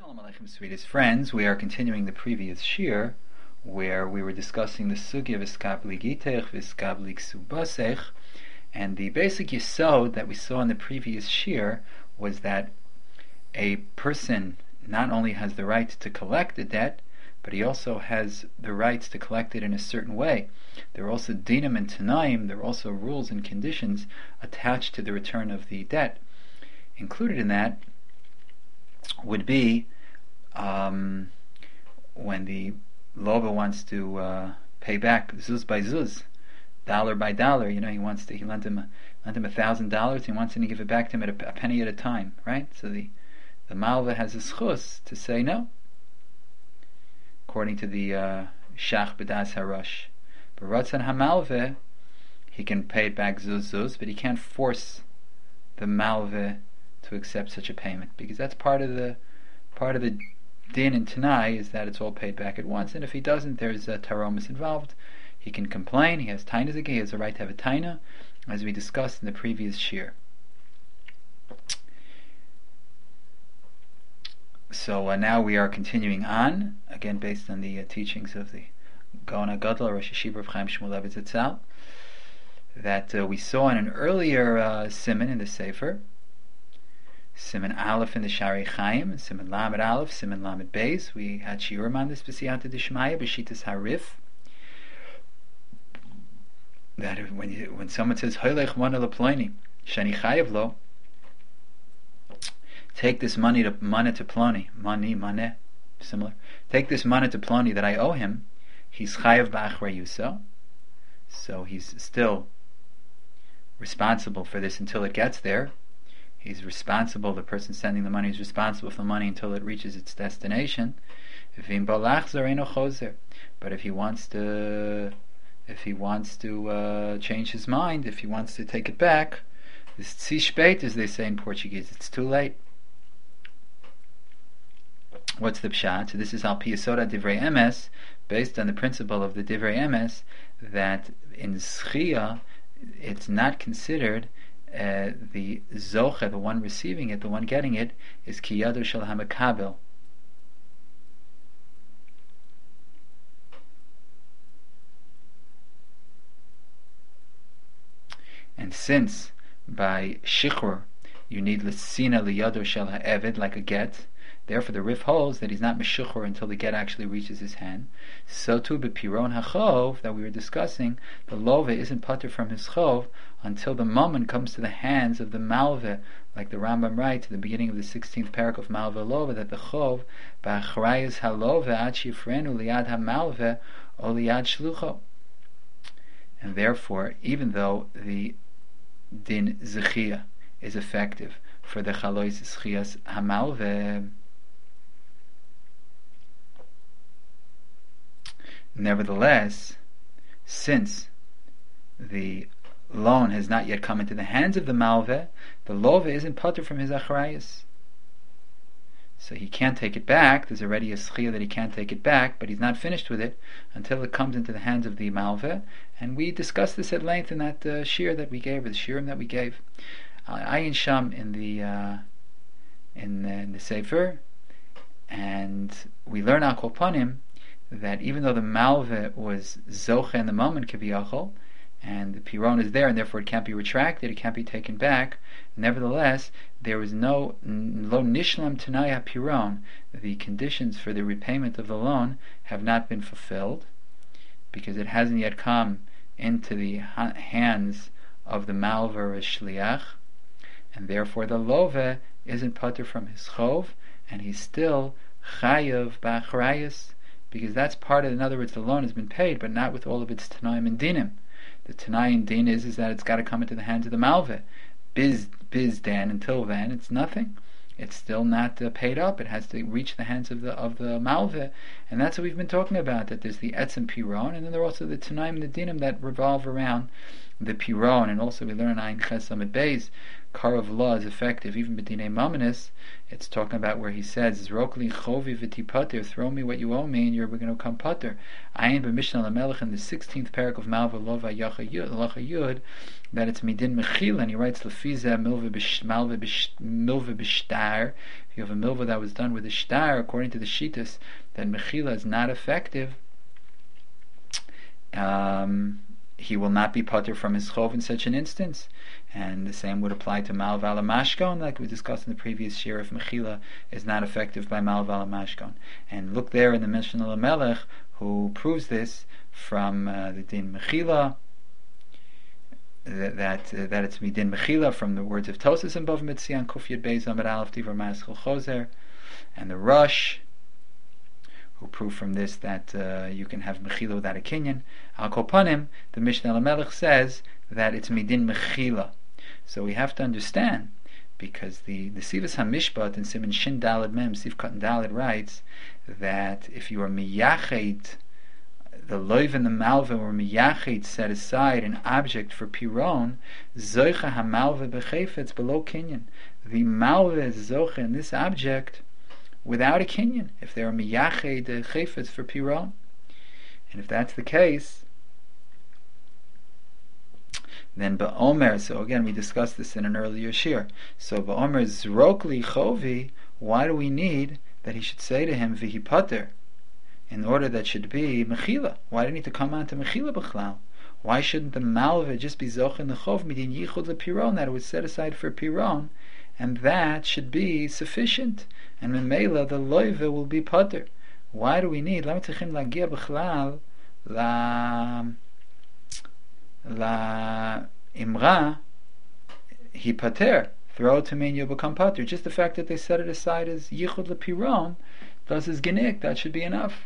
Shalom Aleichem, sweetest friends. We are continuing the previous shir, where we were discussing the sugya v'skabli gitech v'skabli ksubasech, and the basic yesod that we saw in the previous shir was that a person not only has the right to collect a debt, but he also has the rights to collect it in a certain way. There are also dinim and tanaim, there are also rules and conditions attached to the return of the debt. Included in that would be when the loba wants to pay back zuz by zuz, dollar by dollar. He lent him $1,000. He wants him to give it back to him at a penny at a time, right? So the malva has a schus to say no, according to the shach b'das harosh. But ratzon hamalve, he can pay it back zuz zuz, but he can't force the malve to accept such a payment, because that's part of the din in Tanai, is that it's all paid back at once, and if he doesn't, there's a taromus involved. He can complain. He has tainas again. He has a right to have a taina, as we discussed in the previous shir. So now we are continuing on, again based on the teachings of the Gaon HaGadol, Rosh Hashiva of Chaim Shmulevitz Zatzal, that we saw in an earlier siman in the Sefer, Siman Aleph in the Shari Chaim, Siman Lamed Aleph, Siman Lamed Beis. We had shiurim on this b'siyata d'shmaya b'shitas harif. That when someone says Hoylech mana leploini shani chayev lo, take this money to ploni, money similar. Take this money to ploni that I owe him. He's chayev ba'achrayuso, so he's still responsible for this until it gets there. He's responsible, the person sending the money is responsible for the money until it reaches its destination. But if he wants to change his mind, if he wants to take it back, this tzishbeit, as they say in Portuguese, it's too late. What's the pshat? So this is al pi yesod divrei emes, based on the principle of the divrei emes, that in zchia it's not considered the zocha, the one receiving it, the one getting it, is ki yado shel hamakabel. And since by shichur you need l'sina liyado shel ha'eved, like a get, therefore the Rif holds that he's not meshuchur until the get actually reaches his hand. So too b'piron hachov that we were discussing, the love isn't patur from his chov until the moment comes to the hands of the malve, like the Rambam writes at the beginning of the 16th parak of Malve Love, that the chov ba'achrayis halove ad shifrenu liad hamalve o liad shlucho. And therefore, even though the din zechia is effective for the chalois zchias hamalve, nevertheless, since the loan has not yet come into the hands of the malve, the love isn't patur from his achrayus. So he can't take it back. There's already a schia that he can't take it back, but he's not finished with it until it comes into the hands of the malve. And we discussed this at length in that shir that we gave, or the shirim that we gave. Ayin Sham in the Sefer, and we learn al kol panim that even though the malve was zoche in the moment kiviyachol, and the piron is there, and therefore it can't be retracted, it can't be taken back, nevertheless, there was no lo nishlam tanaya piron. The conditions for the repayment of the loan have not been fulfilled, because it hasn't yet come into the hands of the malve or shliach, and therefore the love isn't patur from his chov, and he's still chayav ba'achrayus, because that's part of, in other words, the loan has been paid, but not with all of its tanaim and dinim. The tanai and din is that it's got to come into the hands of the malve. Biz dan, until then, it's nothing. It's still not paid up. It has to reach the hands of the malve, and that's what we've been talking about. That there's the etzem piron, and then there are also the tanaim and the dinim that revolve around the Piron, and also we learn Ayin Ches Amid Beis, Karav law is effective even B'dinei Mamanis. It's talking about where he says, Zrokli chovi v'ti pater, throw me what you owe me and we're going to come pater. Ayin b'Mishnah Lamelech in the 16th parak of Malva Lova Yacha Yud, that it's midin mechila, and he writes lefiza milva b'shtar. If you have a milva that was done with a shtar, according to the Shittas, that mechila is not effective, he will not be pater from his chov in such an instance. And the same would apply to Malva ala Mashkon, like we discussed in the previous year, if mechila is not effective by Malva ala Mashkon. And look there in the Mishnah Lamelech, who proves this from the din mechila, that it's midin mechila from the words of Tosas and Bava Metzia and Kuf Yud Beis Amud Aleph Divrei Maskil Choser, and the Rush, who prove from this that you can have mechila without a kinyan. Al Kol Panim, the Mishnah Lamelech says that it's midin mechila. So we have to understand, because the Sivas HaMishpat in Siman Shin Daled Mem Sivkat and Daled writes that if you are miyachet, the loiv and the malva were miyachet, set aside an object for piron, zoicha hamalva bechefetz below kinyan. The malva is zoicha in this object without a kinyan, if they are miyachet chefetz for piron. And if that's the case, then ba'omer, so again we discussed this in an earlier shir, so ba'omer zrokli chovi, why do we need that he should say to him vihi pater, in order that should be mechila? Why do you need to come on to mechila b'chlal? Why shouldn't the malva just be zoch in the chov midin yichud lepiron, that it was set aside for piron, and that should be sufficient, and memela the loive will be pater? Why do we need lama tzrichim lagia b'chlal la imra he pater, throw it to me and you'll become pater? Just the fact that they set it aside as yichud lepiron, thus is genik, that should be enough.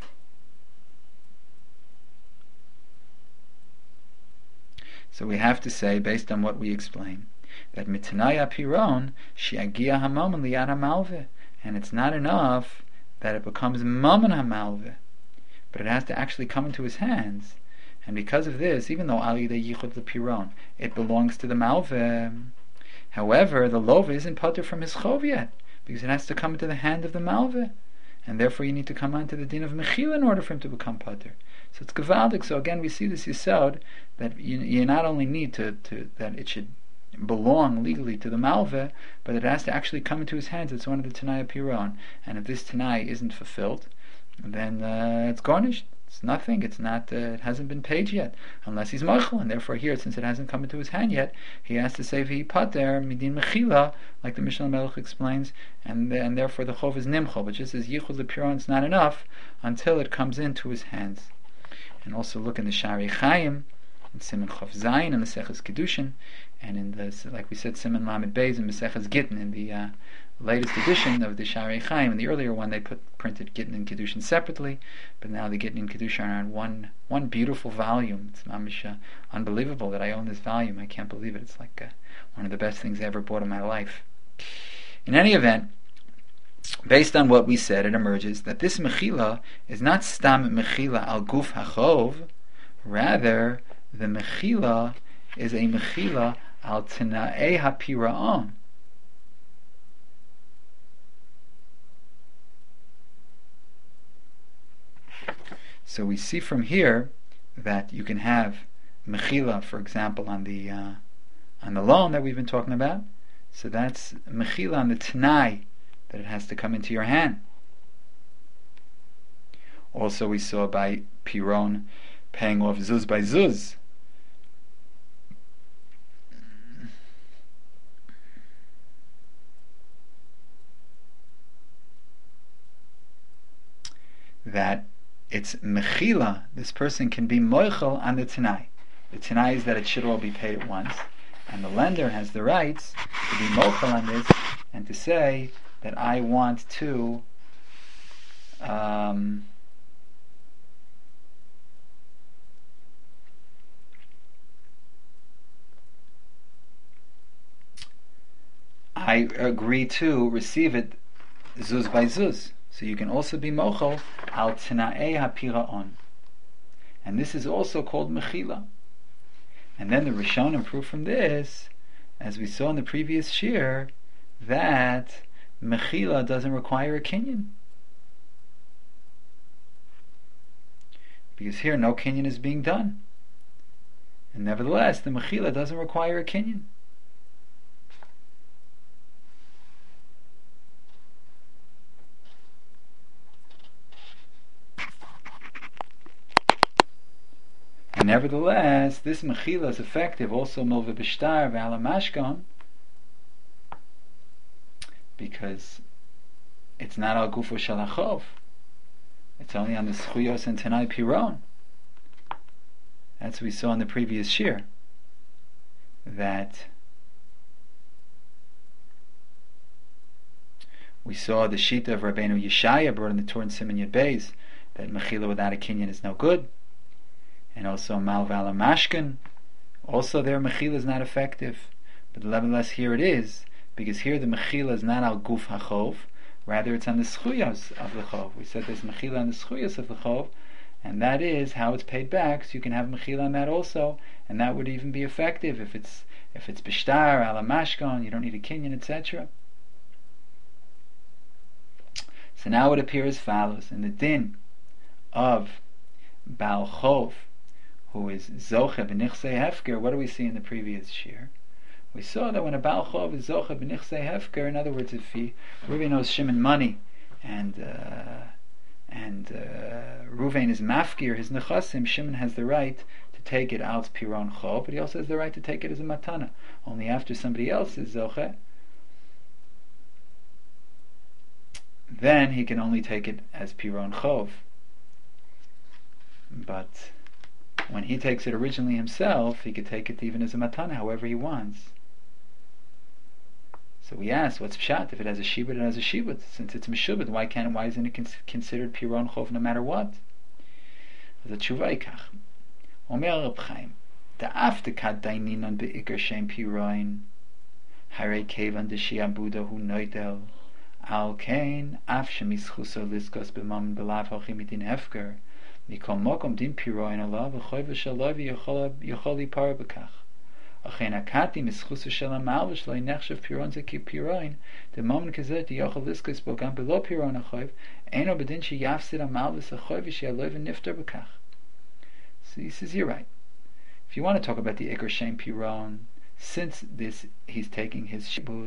So we have to say, based on what we explain, that mitnaya piron she'agia hamaman liyad hamalve, and it's not enough that it becomes maman hamalve, but it has to actually come into his hands. And because of this, even though ali de yichud lepiron, it belongs to the malve, however, the lova isn't pater from his chov yet, because it has to come into the hand of the malve, and therefore you need to come on to the din of mechila in order for him to become pater. So it's gevaldik. So again, we see this yisod that you not only need to that it should belong legally to the malve, but it has to actually come into his hands. It's one of the Tanai Piron, and if this Tanai isn't fulfilled, then it's garnished. It's nothing. It's not. It hasn't been paid yet, unless he's machal, and therefore here, since it hasn't come into his hand yet, he has to say v'hi pater midin mechila, like the Mishnah Melech explains, and therefore the chov is nimchol. But just as yichud lepiron, it's not enough until it comes into his hands. And also look in the Shari Chaim, in Siman Chav Zayin, in Maseches Kedushin, and in the, like we said, Siman Lamed Beis in Maseches Gittin, in the latest edition of the Shari Chaim. In the earlier one, they printed Gittin and Kedushin separately, but now the Gittin and Kedushin are on one beautiful volume. It's mamish unbelievable that I own this volume. I can't believe it. It's like one of the best things I ever bought in my life. In any event, based on what we said, it emerges that this mechila is not stam mechila al guf hachov, rather the mechila is a mechila al tna'ei hapira'on. So we see from here that you can have mechila, for example, on the loan that we've been talking about. So that's mechila on the t'nai, that it has to come into your hand. Also we saw by Piron paying off zuz by zuz. That it's mechila, this person can be moichel on the t'nai. The t'nai is that it should all be paid at once, and the lender has the rights to be moichel on this and to say that I want to I agree to receive it zuz by zuz. So you can also be mochel al t'na'ei hapira'on, and this is also called mechila. And then the Rishonim prove from this, as we saw in the previous shir, that Mechila doesn't require a kinyan. Because here no kinyan is being done. And nevertheless, the Mechila doesn't require a kinyan. And nevertheless, this Mechila is effective also Milva B'shtar V'ala Mashkon, because it's not al Gufo Shalachov. It's only on the Schuyos and Tanai Piron. That's what we saw in the previous shir. That we saw the Shita of Rabbeinu Yeshaya brought in the Torah in Siman Yud Beis, that Mechila without a kinyan is no good. And also Mal V'ala Mashkin, also their Mechila is not effective. But nevertheless here it is, because here the Mechila is not al Guf HaChov, rather it's on the Schuyos of the Chov. We said there's Mechila on the Schuyos of the Chov, and that is how it's paid back, so you can have Mechila on that also, and that would even be effective if it's Bishtar, Ala Mashkon, you don't need a Kinyan, etc. So now it appears as follows: in the din of Baal Chov, who is Zoche b'nichsei hefker, what do we see in the previous shir? We saw that when a Baal Chov is Zoche b'nichsei hefker, in other words, if Ruvain owes Shimon money, and Ruvain is mafkir his nechasim, Shimon has the right to take it out piron chov, but he also has the right to take it as a matana. Only after somebody else is Zoche, then he can only take it as piron chov. But when he takes it originally himself, he could take it even as a matana, however he wants. So we ask, what's pshat? If it has a shibud, it has a shibud. Since it's meshubud, why isn't it considered piron chov no matter what? The tshuva ikach. Omer Reb Chaim, da'af dekad daininon be'ikar shem piroin, harei kevan deshiabuda hu noidel, al kein af shemischuso liskos b'mam b'lav hochi mitin hefker, mikol mokom din piroin alav v'choy v'shaloi v'yocholi par b'kach. Achen akati mischuso shel amal v'shloi nechshav piron zeki piroin, the moment kazet yochol liskos b'gam below piron achoiv, eno bedin sheyafsid amal v'sachoy v'shaloi v'nifter b'kach. So he says, you're right. If you want to talk about the Iker Shem Piron, since this he's taking his shibud,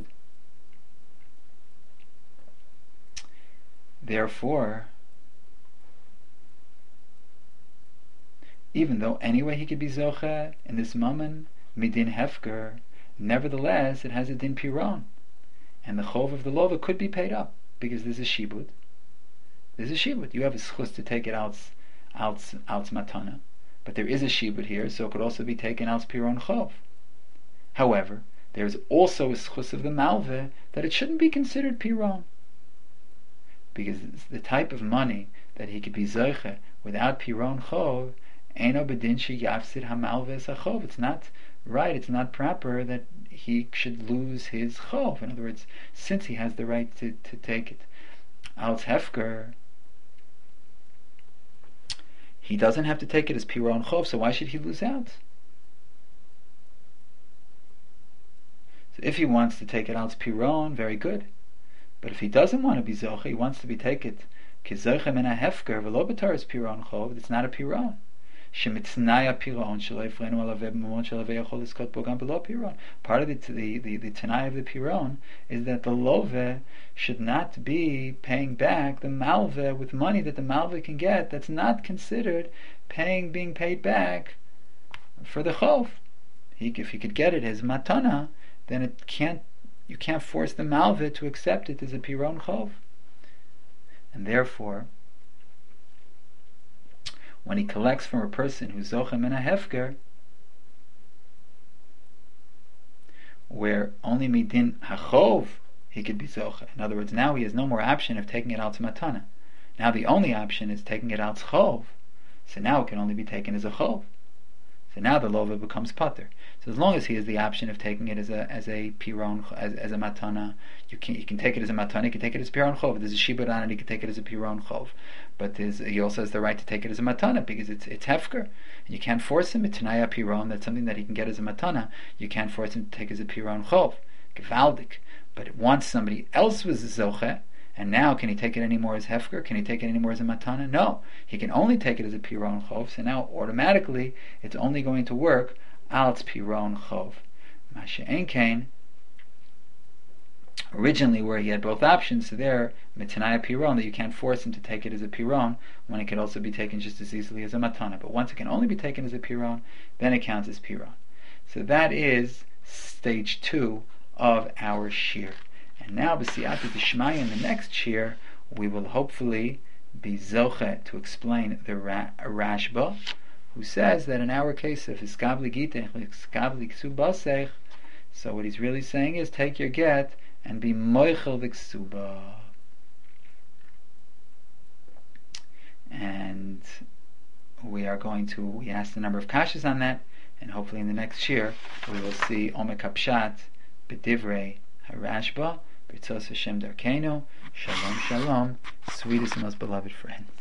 therefore, even though anyway he could be Zocha in this moment, Midin Hefker, nevertheless it has a Din Piron. And the Chov of the Lova could be paid up, because there's a shibud. There's a shibud. You have a schus to take it out matana. But there is a shibud here, so it could also be taken out piron chov. However, there is also a schus of the malve that it shouldn't be considered piron, because it's the type of money that he could be zoche without piron chov. Eino bedin sheyafsid hamalve es chov. It's not right. It's not proper that he should lose his chov. In other words, since he has the right to take it out hefker, he doesn't have to take it as piron chov, so why should he lose out? So if he wants to take it out as piron, very good. But if he doesn't want to be zoche, he wants to be take it kizoche min ha'hefker v'lo b'tar as piron chov, it's not a piron. Shemitznaya piron shelo yifrenu alav b'mamon shelo yachol liskot bo gam below piron. Part of the tanai of the piron is that the love should not be paying back the malve with money that the malve can get that's not considered being paid back for the chov. If he could get it as matana, then you can't force the malve to accept it as a piron chov. And therefore, when he collects from a person who's zochem in a hefker, where only midin hachov he could be zoche. In other words, now he has no more option of taking it out to matana. Now the only option is taking it out chov. So now it can only be taken as a chov. So now the lova becomes pater. So as long as he has the option of taking it as a piron, as a matana, he can take it as a matana, he can take it as a piron chov. There's a shibud on it, he can take it as a piron chov. But he also has the right to take it as a matana because it's hefker. And you can't force him. It's tanaya piron. That's something that he can get as a matana. You can't force him to take as a piron chov. Gevaldik. But once somebody else was zoche, and now can he take it anymore as hefker? Can he take it anymore as a matana? No. He can only take it as a piron chov. So now automatically it's only going to work als piron chov. Masha enkain. Originally, where he had both options, so there, mitanaya piron, that you can't force him to take it as a piron, when it can also be taken just as easily as a matana. But once it can only be taken as a piron, then it counts as piron. So that is stage 2 of our shir. And now, b'siyata d'shmaya, in the next shir, we will hopefully be zoche to explain the Rashba, who says that in our case of hiskabli gitech, hiskabli ksubasech, so what he's really saying is take your get and be moichel v'ksuba. And we asked a number of kashas on that, and hopefully in the next year we will see Omek HaPshat B'divrei HaRashba B'tzos Hashem Darkeinu. Shalom, shalom, sweetest and most beloved friend.